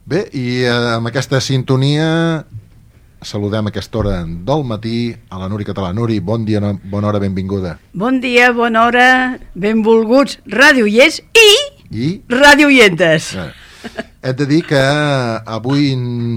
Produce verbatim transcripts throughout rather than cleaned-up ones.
Bé, i eh, amb aquesta sintonia saludem a aquesta hora del matí a la Nuri Català. Nuri, bon dia, bona hora, benvinguda. Bon dia, bona hora, benvolguts radioients i, I? radioientes. Eh, he de dir que avui,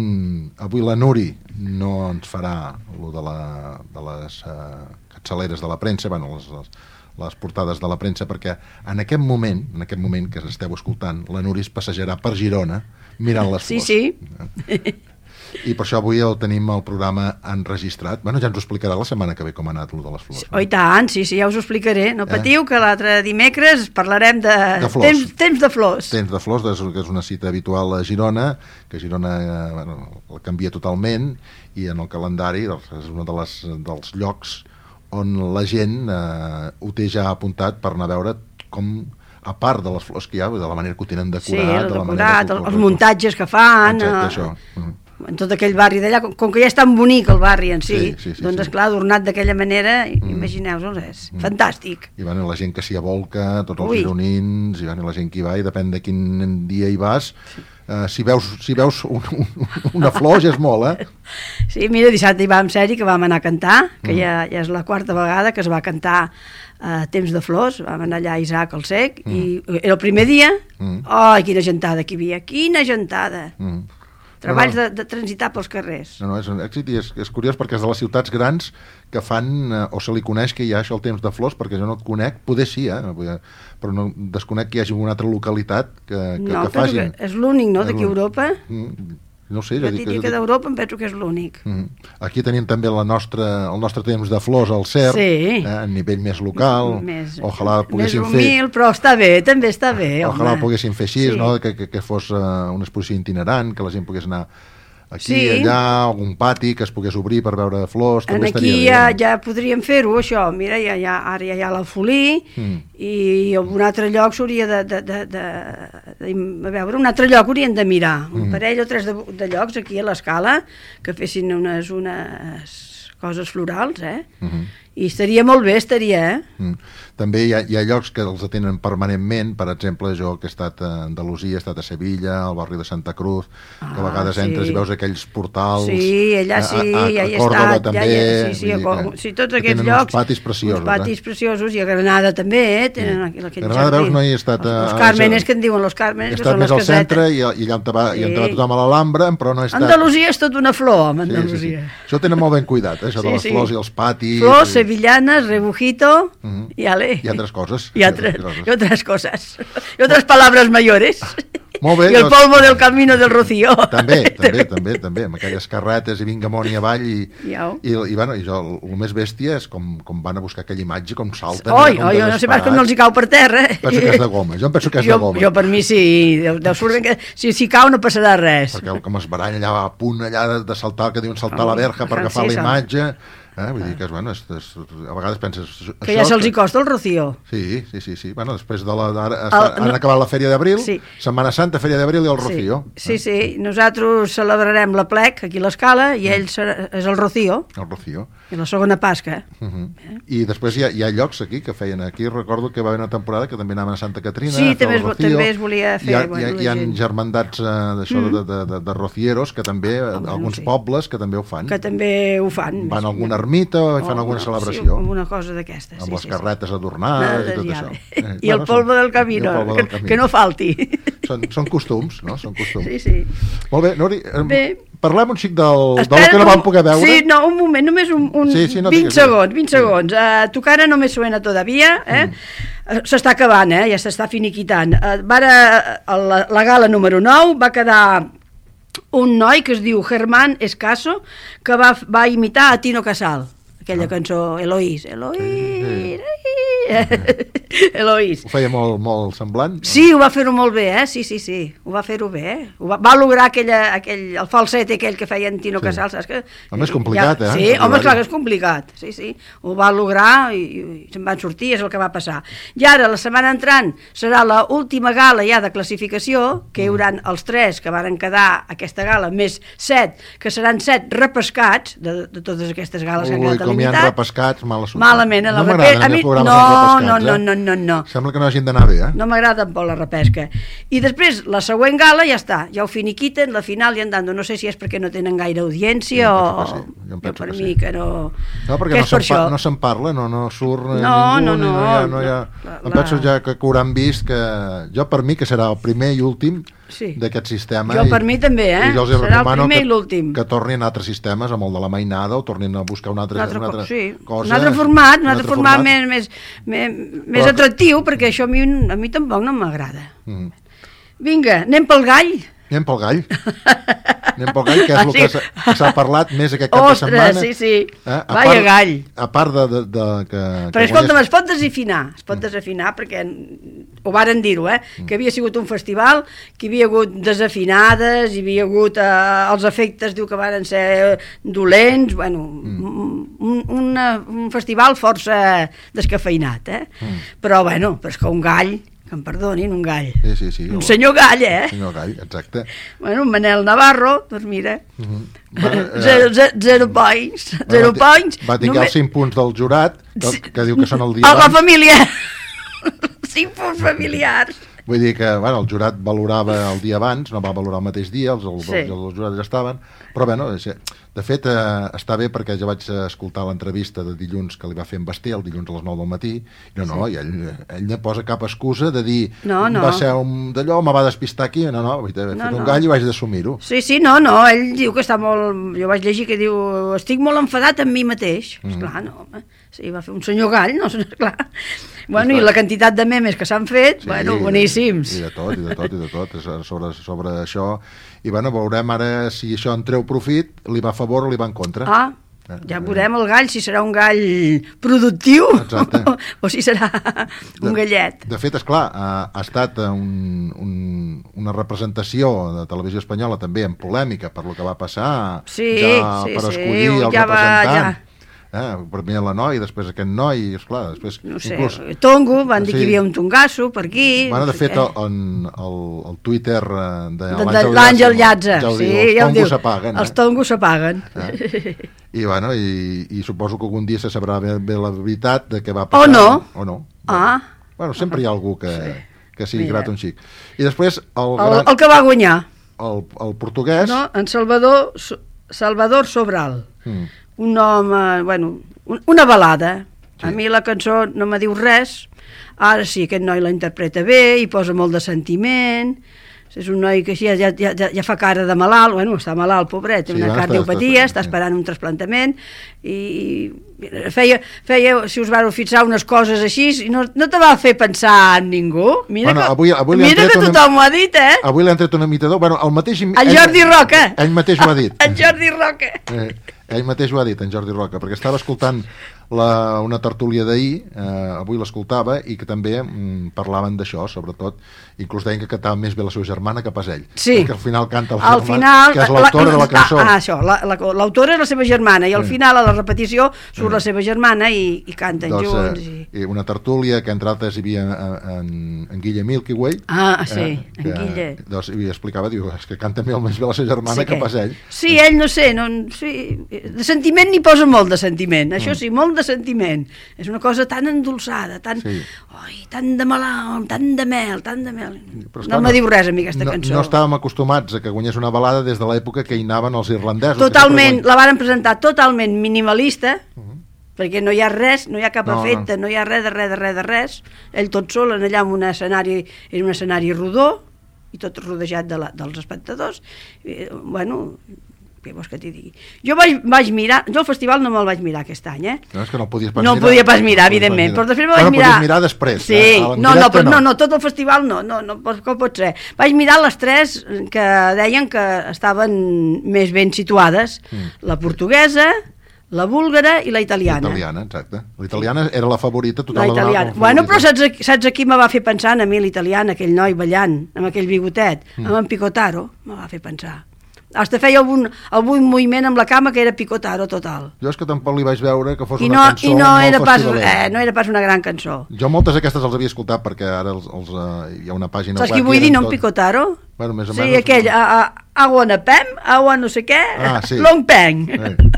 avui la Nuri no ens farà lo de, la, de les uh, capçaleres de la premsa, bueno, les, les, les portades de la premsa, perquè en aquest moment, en aquest moment que esteu escoltant, la Nuri es passejarà per Girona mirant les flors. Sí, sí. I per això avui el tenim el programa enregistrat. Bueno, ja ens ho explicarà la setmana que ve com ha anat el de les flors. Oh, i tant, sí, sí, ja us ho explicaré. No patiu, eh? Que l'altre dimecres parlarem de, de flors. Temps, temps de flors. Temps de flors, que és una cita habitual a Girona, que Girona eh, bueno, la canvia totalment, i en el calendari és un de les, dels llocs on la gent eh, ho té ja apuntat per anar a veure com, a part de les flors que hi ha, de la manera que ho tenen decorat, sí, el de la decorat, manera que, els muntatges que fan. Exacte, eh, això. Uh-huh. En tot aquell barri d'allà, com, com que ja és tan bonic el barri en si, sí, sí, sí, doncs sí. esclar, adornat d'aquella manera, mm. imagineu-vos, és mm. fantàstic. I bueno, la gent que s'hi abolca, tots els Ui. gironins, i bueno, la gent que hi va, i depèn de quin dia hi vas, sí. uh, si veus, si veus un, un, una flor ja és molt, eh? Sí, mira, dissabte hi vam ser-hi, que vam anar a cantar, que mm. ja, ja és la quarta vegada que es va cantar a uh, Temps de Flors, vam anar allà a Isaac al Sec, mm. i era el primer dia, mm. oh, quina gentada que hi havia, quina gentada! Mm. Treballs no, no. De, de transitar pels carrers. No, no, és un èxit i és, és curiós perquè és de les ciutats grans que fan, eh, o se li coneix que hi ha això el temps de flors, perquè jo no et conec, poder sí, eh? Però no desconec que hi hagi una altra localitat que, que, no, que facin. Que és l'únic, no, d'aquí a Europa? Mm, no sé. Jo dic que d'Europa em penso que és l'únic. Mm. Aquí tenim també la nostra, el nostre temps de flors al Cer, sí. eh, a nivell més local, més, ojalà poguéssim més humil, fer... però està bé, també està bé, ojalà home. ho poguéssim fer així, sí. no? que, que, que fos uh, una exposició itinerant, que la gent pogués anar aquí, sí. allà, algun pati que es pogués obrir per veure flors, també aquí estaria ja, bé. Ja podríem fer-ho, això, mira, ja, ja, ara ja hi ha l'Alfolí, mm. i en un altre lloc s'hauria de, de, de, de, de, a veure, un altre lloc haurien de mirar, un mm. parell o tres de, de llocs aquí a l'Escala, que fessin unes, unes coses florals, eh? Mm-hmm. I estaria molt bé, estaria, eh? Mm. També hi ha, hi ha llocs que els atenen permanentment, per exemple, jo que he estat a Andalusia, he estat a Sevilla, al barri de Santa Cruz, ah, que a vegades sí. entres i veus aquells portals... Sí, allà sí, a, a, a ja hi he Còrdova estat. també, ja, ja, sí, sí, a, que, sí, tots aquests tenen llocs... uns patis preciosos. Uns patis eh? preciosos, i a Granada també, eh? Tenen sí. aquell Granada, jardí. Veus, no hi he estat... Els, els Càrmenes, que en diuen los Càrmenes, he que són les casetes. He estat més al centre i, i allà on va, sí. i on va tothom a l'Alhambra, però no he estat... Andalusia és tot una flor, home, Andalusia. Sí, sí, sí. Això ho tenen molt ben cuidat, eh? Això sí, de les sí. flors i els patis... Flors, i... sevillanes, rebujito, uh-huh. y ale. Y otras cosas. Y, otra, y otras cosas. Y otras palabras mayores. Molt bé, I el doncs... polvo del camino del Rocío. També, també, també, també, amb aquelles carretes i vinga amunt i avall i, ja. i, i, bueno, i jo, el, el més bèstia és com, com van a buscar aquella imatge, com salten. Oi, oi, jo no sé pas com no els hi cau per terra. Penso que és de goma, jo em penso que és jo, de goma. Jo per mi sí, deu, deu surt que si, si cau no passarà res. Perquè com es baralla allà a punt allà de, de saltar, que diuen saltar oh, la verja per agafar sí, la imatge... Eh? Vull dir que és, bueno, és, és, a vegades penses... Que ja se'ls hi costa el Rocío. Sí, sí, sí, sí. Bueno, després de la... Ara, el, han no... acabat la Fèria d'Abril, sí. Setmana Santa, Fèria d'Abril i el Rocío. Sí, sí, sí, nosaltres celebrarem la plec aquí a l'Escala i ell serà, és el Rocío. El Rocío. I la segona Pasca. Uh -huh. eh? I després hi ha, hi ha llocs aquí que feien... Aquí recordo que va haver una temporada que també anaven a Santa Catrina. Sí, també es, també es volia fer. Hi ha, bueno, hi ha, hi ha germandats uh, d'això mm. de, de, de, de rocieros, que també, oh, alguns no sé. pobles que també ho fan. Que també ho fan. Van a alguna ermita o fan alguna celebració. Sí, alguna cosa d'aquestes. Amb sí, les sí, carretes sí. adornades no, i tot ja això. Eh, I bueno, el polvo del camino, el polvo del camino. Que, que no falti. Són, són costums, no? Són costums. Sí, sí. Molt bé, Nuri, bé. Parlem un xic del, del que no vam poder veure. Sí, no, un moment, només un, un sí, sí, no vint segons, vint segons. Uh, tu cara no me suena todavía, eh? Mm. S'està acabant, eh? Ja s'està finiquitant. Uh, vara, la, la gala número nou va quedar un noi que es diu Germán Escaso, que va, va imitar a Tino Casal, aquella ah. cançó Eloís, Eloís, sí, sí. Eloís. Ho feia molt, molt semblant? Sí, ho va fer-ho molt bé, eh? Sí, sí, sí, ho va fer-ho bé, eh? Ho va, va lograr aquella, aquell, el falset aquell que feia en Tino sí. Casal, saps que... Home, és complicat, ja, eh? Sí, home, clar que és complicat, sí, sí. Ho va lograr i, i se'n van sortir, és el que va passar. I ara, la setmana entrant, serà l'última gala ja de classificació, que hi haurà els tres que varen quedar aquesta gala, més set, que seran set repescats de, de totes aquestes gales que han quedat elimitats. Ui, com hi ha repescats, mala sort. Malament. A, no m'agraden a mi, no, pescats, no, no, eh? no, no, no. Sembla que no hagin d'anar bé, eh? No m'agrada tampoc la repesca. I després, la següent gala ja està, ja ho finiquiten, la final ja andando. No sé si és perquè no tenen gaire audiència o... Sí, jo em penso per que mi sí. que no... No, perquè que no és per se'n pa, això. no se'n parla, no, no surt No, ningú, no, ni no, no hi ha... No hi ha... la- Em la- penso ja que, que hauran vist que... Jo per mi que serà el primer i últim Sí. d'aquest sistema. Jo i, per mi també, eh? I jo els hi Serà el recomano primer que, i l'últim. que tornin a altres sistemes, amb el de la mainada, o tornin a buscar un altre, Un altre, una altra co- sí. cosa. un altre format, un altre format, més, més, més, més Però- atractiu, perquè això a mi, a mi tampoc no m'agrada. Mm. Vinga, anem pel gall. Anem pel gall. Anem pel gall, que és el Sí. que s'ha- que s'ha parlat més aquest cap Ostres, de setmana. sí, sí. Eh? A Vaya part, gall. A part de, de, de que... Però que escolta'm, guanyés- es pot desafinar, es pot desafinar perquè ho varen dir-ho, eh? Que havia sigut un festival, que hi havia hagut desafinades, hi havia hagut eh, els efectes, diu que varen ser dolents, bueno, un, una, un festival força descafeinat, eh? Mm. Però bueno, però és que un gall, que em perdonin, un gall. Sí, sí, sí. Un senyor gall, eh? Senyor gall, exacte. Bueno, un Manel Navarro, doncs mira, Mhm. Va, eh, zero, zero, zero points, zero va, ti- points. Va tingar només- els cinc punts del jurat, que, Sí. que diu que són el dia A la abans. família. Cinc punts familiars. Vull dir que bueno, el jurat valorava el dia abans, no va valorar el mateix dia, els, els, Sí. els, els jurats ja estaven, però bueno, és- de fet eh, està bé perquè ja vaig escoltar l'entrevista de dilluns que li va fer en Basté, el dilluns a les nou del matí, i no, no, i ell, ell no posa cap excusa de dir No, no. va ser un d'allò, me va despistar aquí, no, no, he fet No, un no. gall i vaig d'assumir-ho. Sí, sí, no, no, ell diu que està molt... Jo vaig llegir que diu, estic molt enfadat amb mi mateix. Mm. Esclar, no, home. Sí, va fer un senyor gall, no, esclar. Bueno, i la quantitat de memes que s'han fet, Sí, bueno, boníssims. I de tot, i de tot, i de tot, és sobre, sobre això. I bueno, veurem ara si això en treu profit, li va a favor o li va en contra. Ah, Eh, ja eh, veurem el gall, si serà un gall productiu Exacte. o, o si serà un gallet. De fet, esclar, ha, ha estat un, un, una representació de televisió espanyola també en polèmica per lo que va passar, Sí, ja sí, per sí, escollir el ja va, representant. ja. Eh, primer la noi, després aquest noi, i esclar, després... No sé, inclús, Tongo, van dir Sí. que hi havia un tongasso per aquí. bueno, no de sé fet, què. el, el, el Twitter eh, de, de, de l'Àngel Llàtzer, ja ho sí, diu, els ja ho diu. tongos s'apaguen. Els Eh? tongos s'apaguen. Eh? I, bueno, i, i suposo que algun dia se sabrà bé, bé la veritat de què va passar. O no. O no. Ah. Bueno, sempre hi ha algú que, Sí. que sigui Mira. grat un xic. I després el, El, gran, el que va guanyar, el, el portuguès... no? En Salvador, So- Salvador Sobral. Mm. Un home, bueno, un, una balada. Sí. A mi la cançó no me diu res. Ara sí, aquest noi la interpreta bé, hi posa molt de sentiment. És un noi que ja, ja, ja, ja fa cara de malalt, bueno, està malalt, pobret, té Sí, una ja està- cardiopatia, està- està esperant un trasplantament, i feia, feia, si us vareu fixar, unes coses així, i no, no te va fer pensar en ningú. Mira Bueno, que, avui- avui li han mira tret que una- tothom ho ha dit, eh? Avui l'ha entret una imitador, bueno, el mateix... En Jordi Roca. Ell mateix ho ha dit. En Jordi Roca. Eh, ell mateix ho ha dit, en Jordi Roca, perquè estava escoltant la, una tertúlia d'ahir, eh, avui l'escoltava, i que també mm, parlaven d'això, sobretot, inclús deien que cantava més bé la seva germana que pas ell. Sí. Que al final canta la Al germana, final, que és l'autora de la cançó. Ah, ah això, la- la- l'autora és la seva germana, i al Sí. final, a la repetició, surt Sí. la seva germana i, i canten Doncs, junts. eh, I... i una tertúlia que entre altres hi havia eh, en, en Guille Milky Way. Ah, sí, eh, en que, Guille. Doncs, i explicava, diu, és que canta molt més bé la seva germana Sí que que- pas ell. Sí, ell no sé, no, sí, de sentiment n'hi posa molt de sentiment, això Mm. sí, molt de sentiment. És una cosa tan endolçada, tan, Sí. oi, tan de malalt, tan de mel, tan de mel. Però, No me diu res a mi aquesta no, cançó. No estàvem acostumats a que guanyés una balada des de l'època que hi anaven els irlandesos. que Totalment, sempre la varen presentar totalment minimalista, Mhm. perquè no hi ha res, no hi ha cap No, efecte, no. no hi ha res de res de res de res. Ell tot sol en allà en un escenari, era un escenari rodó, i tot rodejat de la, dels espectadors. I, bueno, què vols que t'hi digui? Jo vaig, vaig mirar, jo el festival no me'l vaig mirar aquest any, eh? No, és que no el podies pas No el mirar. podia pas mirar, No el podies evidentment, mirar. però després me Bueno, vaig mirar... podies mirar després. Sí, eh? En no, no, directe però, no, no, tot el festival no, no, no, pot- com pot ser. Vaig mirar les tres que deien que estaven més ben situades, Mm. la portuguesa, la búlgara i la italiana. La italiana, exacte. La italiana era la favorita, total. La italiana. Bueno, però saps, a- saps a qui me va fer pensar? A mi l'italiana, aquell noi ballant, amb aquell bigotet, Mm. amb en Picotaro, me va fer pensar. Hasta feia algun, algun moviment amb la cama que era Picotaro total. Jo és que tampoc li vaig veure que fos I una no, cançó i no, molt era pas, festivalera. eh, no era pas una gran cançó. Jo moltes d'aquestes els havia escoltat perquè ara els, els, uh, hi ha una pàgina Saps web... qui vull i dir, eren no en tot- Picotaro? Bueno, més o Sí, menys. aquell, a, a, agua na pem, agua no sé què, Ah, sí. long peng. Eh.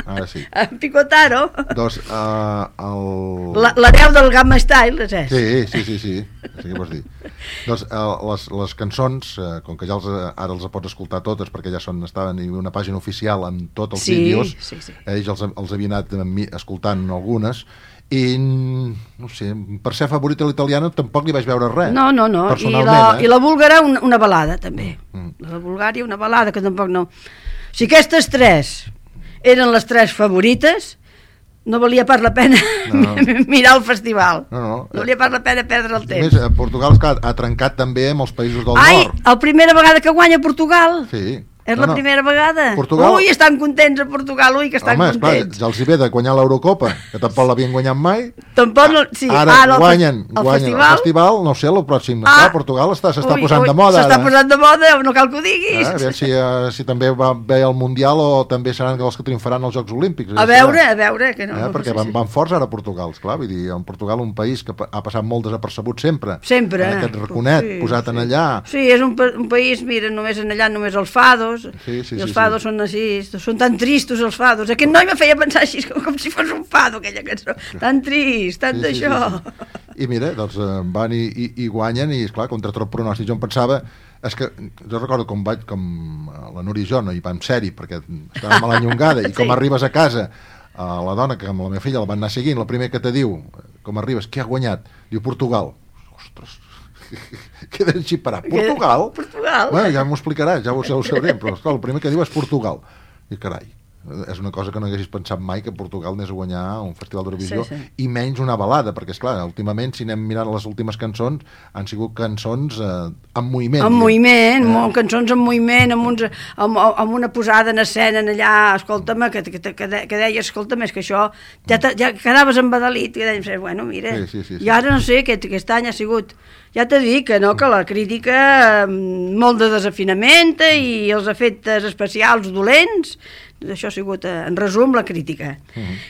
Ara sí. En Picotaro. Doncs uh, el... La, la veu del Gamma Style, és Sí, sí, sí, sí, sí que vols dir. Doncs uh, les, les cançons, uh, com que ja els, ara els pots escoltar totes, perquè ja són, estaven en una pàgina oficial amb tots els sí, vídeos, sí, sí. ells els, els havia anat escoltant algunes, i no sé, per ser favorita l'italiana tampoc li vaig veure res. No, no, no, i la, eh? i la búlgara una, una balada també, mm. la Bulgària una balada que tampoc no... Si aquestes tres eren les tres favorites, no valia per la pena no. mirar el festival, no, no. no valia per la pena perdre el temps. A més, Portugal esclar, ha trencat també amb els països del Ai, nord. Ai, la primera vegada que guanya Portugal. Sí. És no, la no. primera vegada. Portugal... Ui, estan contents a Portugal, ui, que estan Home, contents. Esclar, ja els hi ve de guanyar l'Eurocopa, que tampoc l'havien guanyat mai. Tampoc no... Sí, ara, ara guanyen, el, guanyen festival... el festival, no sé, el pròxim. Ah, Clar, Portugal s'està posant ui, de moda. S'està posant de moda, no cal que ho diguis. Ah, a veure si, uh, si també va bé el Mundial o també seran els que triomfaran als Jocs Olímpics. A veure, a veure. Que no, eh, perquè van, van forts ara a Portugal, esclar. Vull dir, en Portugal un país que ha passat molt desapercebut sempre. Sempre. Eh, aquest raconet sí, posat sí. en allà. Sí, és un, un país, mira, només en allà, només els fados. Sí, sí, I els sí, fados sí. són així, són tan tristos els fados. Aquest noi me feia pensar així, com, com si fos un fado, aquella cançó. Tan trist, tant sí, sí, d'això. Sí, sí. I mira, doncs van i, i, i guanyen i, esclar, contra tot pronòstic. Jo em pensava, és que jo recordo com vaig, com la Núria i jo no hi vam ser-hi, perquè estàvem a la Llongada, i com Sí. arribes a casa, a la dona, que amb la meva filla la van anar seguint, la primera que te diu, com arribes, qui ha guanyat? Diu Portugal. Ostres, queda així parat. Portugal? Portugal. Bueno, ja m'ho explicarà, ja ho, ja ho sabrem, però esclar, el primer que diu és Portugal. I carai, és una cosa que no haguessis pensat mai, que Portugal anés a guanyar un festival d'Eurovisió, sí, sí. i menys una balada, perquè esclar, últimament si anem mirant les últimes cançons han sigut cançons eh, amb moviment. Amb moviment, eh? amb cançons amb moviment, amb, uns, amb, amb una posada en escena allà, escolta'm, que, que, que, que deies, escolta'm, és que això, ja, te, ja quedaves embadalit, i deies, bueno, mira, sí, sí, sí, sí. i ara no sé, aquest, aquest any ha sigut, ja t'he dit que no, que la crítica, molt de desafinament i els efectes especials dolents, això ha sigut, en resum, la crítica. Uh -huh.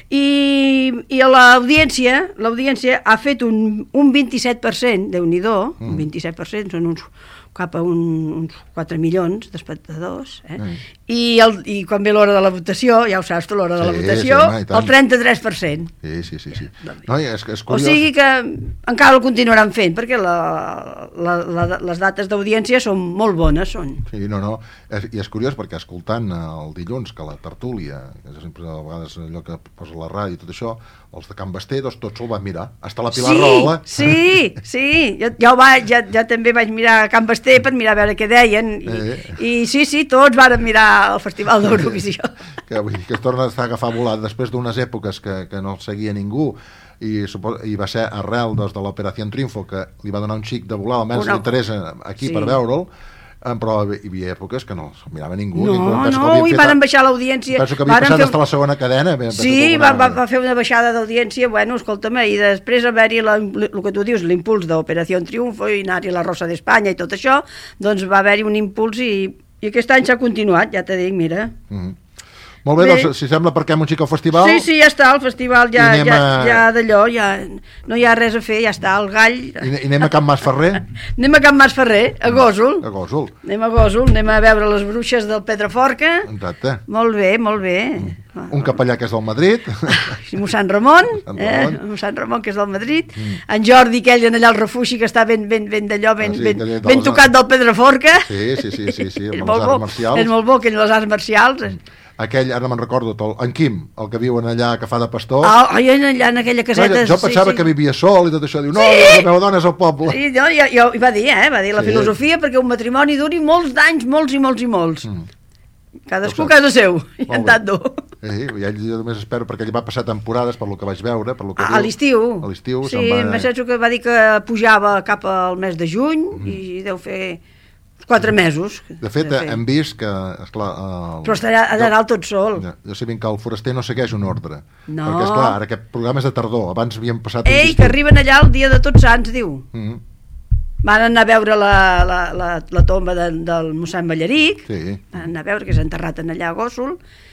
I, i l'audiència, l'audiència ha fet un, un vint-i-set per cent, Déu-n'hi-do, uh -huh. un vint-i-set per cent, són uns cap a un, uns quatre milions d'espectadors, eh? Mm. I, el, i quan ve l'hora de la votació, ja ho saps tu, l'hora de la sí, votació, sí, home, el trenta-tres per cent. Sí, sí, sí. sí. No, és, és o sigui que encara ho continuaran fent, perquè la, la, la, les dates d'audiència són molt bones, són. Sí, no, no, és, i és curiós perquè escoltant el dilluns que la tertúlia, que sempre a vegades allò que posa la ràdio i tot això, els de Can Basté, doncs tots se'l van mirar, hasta la Pilar sí, Rahola. Sí, sí, jo, jo va, ja, ja també vaig mirar Can Basté per mirar a veure què deien, i, eh. i sí, sí, tots varen mirar el Festival d'Eurovisió. Que, vull dir, que es torna a estar a agafar volat després d'unes èpoques que, que no el seguia ningú, i, i va ser arrel doncs, de l'Operació Triunfo que li va donar un xic de volar, almenys Una... l'interès aquí sí. per veure'l, però hi havia èpoques que no se'l mirava ningú. No, ningú. no, i van baixar l'audiència. Penso que havia passat fer... fins a la segona cadena. Sí, va, va, va fer una baixada d'audiència, bueno, escolta'm, i després haver-hi el que tu dius, l'impuls d'Operació Triunfo i anar-hi la Rosa d'Espanya i tot això, doncs va haver-hi un impuls i, i aquest any s'ha continuat, ja t'he dit, mira. Mm-hmm. Molt bé, bé, doncs, si sembla, parquem un xic al festival. Sí, sí, ja està, el festival ja, ja, a... ja d'allò, ja no hi ha res a fer, ja està, el gall... I, i anem a Can Mas Ferrer? Anem a Can Mas Ferrer, a Gósol. A Gósol. Anem a Gósol, anem a veure les bruixes del Pedraforca. Exacte. Molt bé, molt bé. Mm. Un capellà que és del Madrid. Mossèn Ramon, Sant eh? Ramon. Mossèn Ramon, que és del Madrid. Mm. En Jordi, aquell en allà al refugi, que està ben, ben, ben d'allò, ben, ah, sí, ben, ben, ben tocat del Pedraforca. Sí, sí, sí, sí, sí amb les arts bo, marcials. És molt bo, que les arts marcials... Mm. Aquell, ara no me'n recordo, el, en Quim, el que viuen allà, que fa de pastor. Ah, allà, allà en aquella caseta... No, jo pensava sí, sí. que vivia sol i tot això. Diu, no, sí. la meva dona és al poble. Sí, no, jo, jo, va dir, eh? Va dir la sí. filosofia perquè un matrimoni duri molts d'anys, molts i molts i molts. Mm. Cadascú a casa seu, i en tant dur. Sí, i ell jo només espero, perquè ell va passar temporades, per lo que vaig veure, per lo que a, diu. A l'estiu. A l'estiu. Sí, va... em penso que va dir que pujava cap al mes de juny mm. i deu fer... quatre mesos. De fet, de fet. hem vist que, esclar... El... Però estarà allà dalt tot sol. Ja, jo sé ben que el foraster no segueix un ordre. No. Perquè, esclar, ara aquest programa és de tardor. Abans havíem passat... Ei, que arriben allà el dia de Tots Sants, diu. Mm -hmm. Van anar a veure la, la, la, la tomba de, del mossèn Ballaric. Sí. Van anar a veure, que és enterrat en allà a Gósol.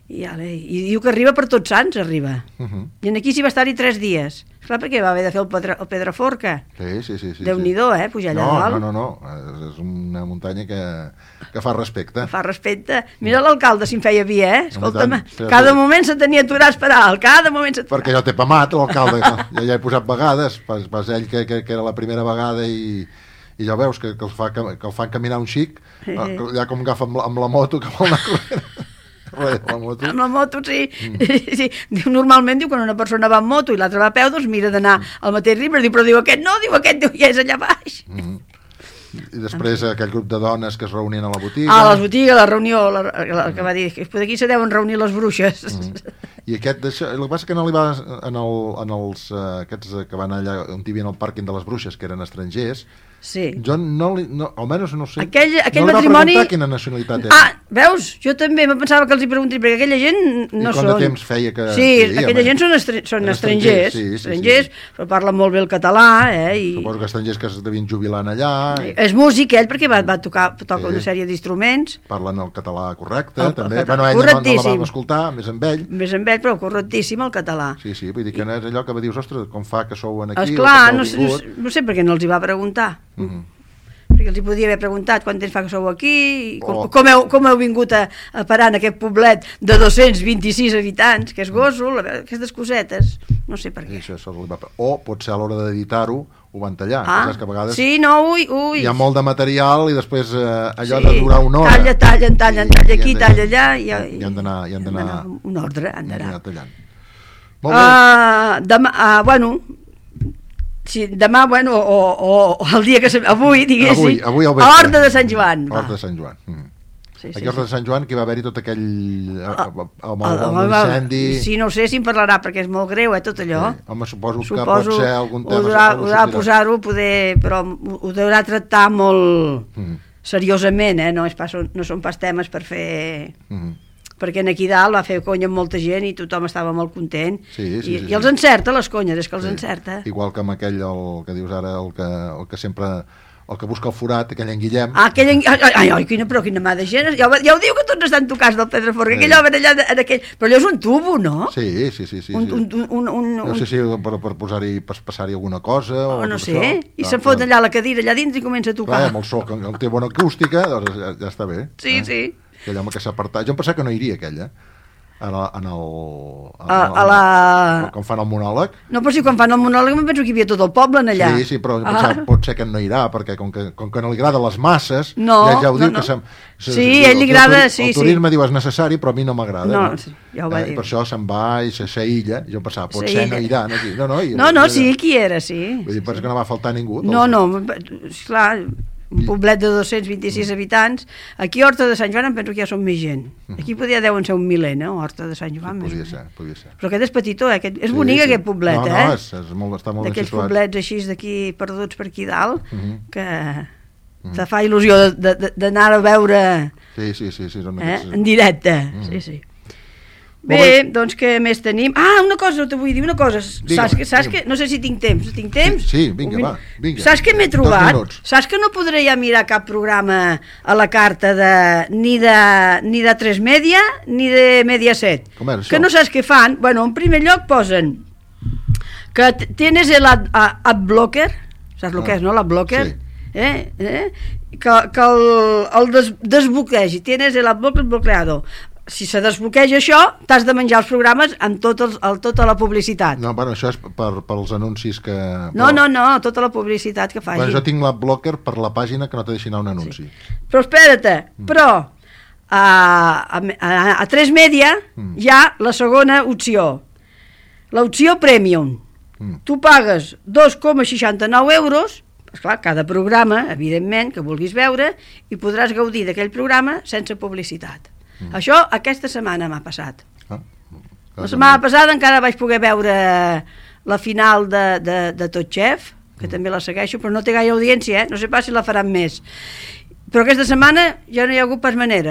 I, ale, I diu que arriba per Tots Sants, arriba. Uh -huh. I aquí s'hi va estar-hi tres dies. Esclar, perquè va haver de fer el, Pedra, el Pedraforca. Sí, sí, sí. sí Déu-n'hi-do, sí. eh, pujar allà no, dalt. No, no, no, és una muntanya que, que fa respecte. Que fa respecte. Mira l'alcalde, si em feia vi, eh? Escolta'm, no, cada moment se tenia aturats per alt, cada moment se... Perquè jo t'he pamat, l'alcalde, ja, ja he posat vegades, pas, pas ell que, que, que era la primera vegada i... i ja veus que, que, el fa, que el fan caminar un xic, sí. Ja com agafa amb la, amb la moto que vol anar corrent. La moto. Amb la moto, sí. Mm. sí. Diu, normalment, diu, quan una persona va amb moto i l'altra va a peu, doncs mira d'anar mm. al mateix ritme, diu, però diu, aquest no, diu, aquest diu, ja és allà baix. Mm. I després aquell grup de dones que es reunien a la botiga. Ah, a les botigues, la reunió, la, la, que va dir, que aquí se deuen reunir les bruixes. Mm. I aquest, deixa, el que passa que no li va en, el, en els, uh, aquests que van allà on hi havia el pàrquing de les bruixes, que eren estrangers, sí. Jo no, li, no, almenys no sé, aquell, aquell no li matrimoni... va preguntar quina nacionalitat era. Ah, veus? Jo també me pensava que els hi preguntaria, perquè aquella gent no I són... I quant de temps feia que... Sí, sí aquella home. gent són, estre... són estrangers, sí, sí, estrangers, sí, sí. però parlen molt bé el català, eh? I... Suposo que estrangers que es devien jubilant allà... I... És músic, ell, perquè va, va tocar toca sí. una sèrie d'instruments. Parlen el català correcte, el, també. El català. Bueno, ella no, no la vam escoltar, més amb ell. Més amb ell, però correctíssim el català. Sí, sí, vull dir que no és allò que va dir, ostres, com fa que sou aquí... Esclar, no, no, no sé per què no els hi va preguntar. Mm -hmm. Perquè els hi podia haver preguntat quant temps fa que sou aquí, com, oh. com, heu, com heu vingut a, a parar en aquest poblet de dos-cents vint-i-sis habitants, que és Gósol, aquestes cosetes, no sé per què. Això, això va... O potser a l'hora d'editar-ho ho van tallar, ah, saps que a vegades sí, no, ui, ui. hi ha molt de material i després eh, allò sí, de durar una hora. Talla, tallen, tallen, talla aquí, talla allà. I, i han d'anar... I han d'anar un ordre, han d'anar. tallant. Molt bé. Uh, demà, uh, bueno... Sí, demà, bueno, o, o, o el dia que... Se, avui, diguéssim, avui, avui al a Horta de Sant Joan. A Horta de Sant Joan. Mm. Sí, sí, aquí a Horta sí. de Sant Joan que va haver-hi tot aquell... amb l'incendi... Sí, no ho sé si en parlarà, perquè és molt greu, eh, tot allò. Sí. Home, suposo, suposo que pot ser algun tema... Ho durà, ho durà posar-ho, poder, però ho deurà tractar molt mm. seriosament, eh? No, és pas, no són pas temes per fer... Mm. Perquè aquí dalt va fer conya amb molta gent i tothom estava molt content. Sí, sí, I, sí, i els sí. encerta, les conyes, és que els sí. encerta. Igual que amb aquell, el que dius ara, el que, el que sempre... el que busca el forat, aquell en Guillem. Ah, aquell en... Ai, ai, ai, quina, però quina mà de gent. Ja, ja ho diu que tots estan tocats del Pedraforca, sí. Aquell home allà, en aquell... Però allò és un tubo, no? Sí, sí, sí. sí, un, sí. Un, un, un, no sé si per, per posar-hi, per passar-hi alguna cosa... O, o no sé, això. i se'n fot allà a la cadira, allà dins i comença a tocar. Clar, amb el so, que el té bona acústica, doncs ja, ja està bé. Sí, eh? Sí. Aquell home que s'ha apartat... Jo em pensava que no iria, aquell, eh? En el, en el, a, a la... quan fan el monòleg. No, però si quan fan el monòleg em penso que hi havia tot el poble en allà. Sí, sí, però ah. pot ser que no irà, perquè com que, com que no li agrada les masses, no, ja, ja ho no, diu no. que... Sem, sí, sí, ell li agrada, el, sí, el turisme sí. diu és necessari, però a mi no m'agrada. No, no? Sí, ja ho va eh, dir. Per això se'n va i s'aïlla, jo em pensava, potser no irà. No, no, no, no, no sí, qui era, sí. Vull dir, penso que no va faltar ningú. No, no, esclar... un poblet de dos-cents vint-i-sis mm. habitants. Aquí a Horta de Sant Joan em penso que ja són més gent. Aquí podria deuen ser un miler, no? Horta de Sant Joan. Sí, podria ser, podria ser. Però aquest és petitó, eh? Aquest, és sí, bonic sí. aquest poblet, no, no, eh? No, és, és molt, està molt ben situat. D'aquells poblets així d'aquí perduts per aquí dalt, mm -hmm. que mm. te fa il·lusió d'anar a veure sí, sí, sí, sí, són eh? aquests... en directe. Mm. Sí, sí. Bé, doncs què més tenim? Ah, una cosa, te vull dir una cosa. Digue'm, saps que, saps digue'm. que, no sé si tinc temps. Tinc temps? Sí, sí vinga, va. Vinga. Saps què m'he trobat? Saps que no podré ja mirar cap programa a la carta de, ni de ni de tres Media ni de Mediaset? Com és això? Que no saps què fan? Bueno, en primer lloc posen que tienes el ad, adblocker, saps el ah, que és, no? L'adblocker? Sí. Eh? Eh? Que, que el, el des, desbloquegi. Tienes el adblocker bloqueado. Si se desbloqueja això, t'has de menjar els programes amb tot el, el, tota la publicitat. No, bueno, això és per, pels anuncis que... No, però... no, no, tota la publicitat que faci. Bueno, jo tinc l'adblocker per la pàgina que no te deixi anar un anunci. Sí. Però espera't, mm. però a, a, a, a tres Media mm. hi ha la segona opció, l'opció Premium. Mm. Tu pagues dos coma seixanta-nou euros, esclar, cada programa, evidentment, que vulguis veure, i podràs gaudir d'aquell programa sense publicitat. Mm. Això aquesta setmana m'ha passat. Ah, la setmana passada encara vaig poder veure la final de, de, de Top Chef, que mm. també la segueixo, però no té gaire audiència, eh? No sé pas si la faran més. Però aquesta setmana ja no hi ha hagut pas maneres.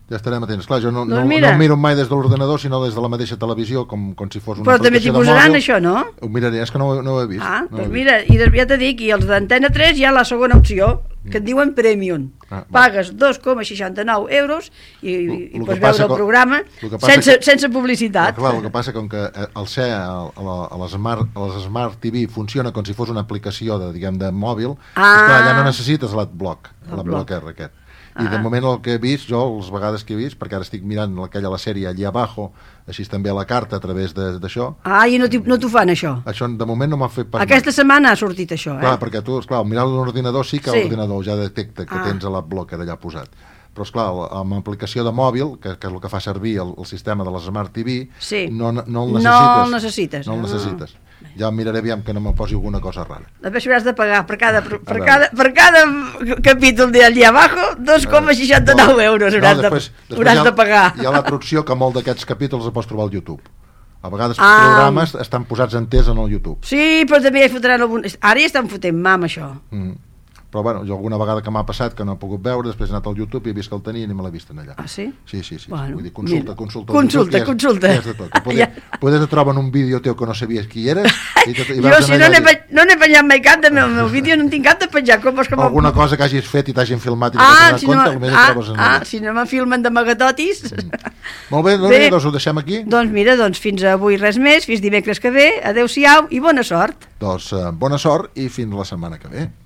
Ja estarem atents. Clar, jo no, Doncs no, mira. no ho miro mai des de l'ordenador, sinó des de la mateixa televisió, com, com si fos una Però també t'hi aplicació de posaran mòbil. això, no? Ho miraré, és que no, no ho he vist. Ah, no ho he doncs vist. mira, i des- ja t'he dit, i els d'Antena tres hi ha la segona opció, que et diuen Premium. Ah, val. Pagues dos coma seixanta-nou euros i, i, Lo- i lo que pots passa veure el co- programa lo que passa sense, que- sense Però, publicitat. clar, el que passa com que eh, el C E A a, la, a, les Smart, a les Smart T V funciona com si fos una aplicació de, diguem, de mòbil, Ah. esclar, ja no necessites l'adblock, L'adblock. l'adblocker aquest. I de moment el que he vist, jo, les vegades que he vist, perquè ara estic mirant aquella la sèrie allà abajo, així també a la carta a través de- d'això, Ah, i no t'hi- no t'ho fan, això. això de moment no m'ha fet pas Aquesta setmana ha sortit això, Clar, eh? perquè tu, esclar, al mirar l'ordinador sí que Sí. l'ordinador ja detecta que Ah. tens l'adblocker allà posat. Però, esclar, amb aplicació de mòbil, que, que és el que fa servir el, el sistema de les Smart T V, Sí. no, no el No necessites. el necessites, No el no. necessites. Ja miraré aviam que no me posi alguna cosa rara. Després hauràs de pagar per cada, per, per veure. cada, per cada capítol d'allà abajo dos coma seixanta-nou euros hauràs, després, de, hauràs hi ha, de pagar. Hi ha l'altra opció que molt d'aquests capítols els pots trobar al YouTube. A vegades Ah. programes estan posats enters en el YouTube. Sí, però també hi fotran algun... Ara ja estan fotent mam, això. Mm. Però bueno, jo alguna vegada que m'ha passat que no he pogut veure, després he anat al YouTube i he vist que el tenien i me l'he vist en allà. Ah, sí? Sí, sí, sí. Bueno, Vull dir, consulta, mira. consulta. Consulta, al YouTube, consulta. Que hi has, hi has de tot. Que poder, Ja. poder te troben un vídeo teu que no sabies qui eres i, te, i Jo, vas si anar no allà n'he a dir, pe- no n'he penjat mai cap del meu, meu vídeo, no en tinc cap de penjar. Com és que m'ho- alguna cosa que hagis fet i t'hagin filmat i no Ah, t'has donat si no, compte, potser ah, ho trobes en ah, allà. si no me filmen de magatotis... Molt bé, doncs, Bé. doncs ho deixem aquí. Doncs mira, doncs fins avui res més, fins dimecres que ve, adeu-siau i bona sort. Doncs eh, bona sort i fins la setmana que ve.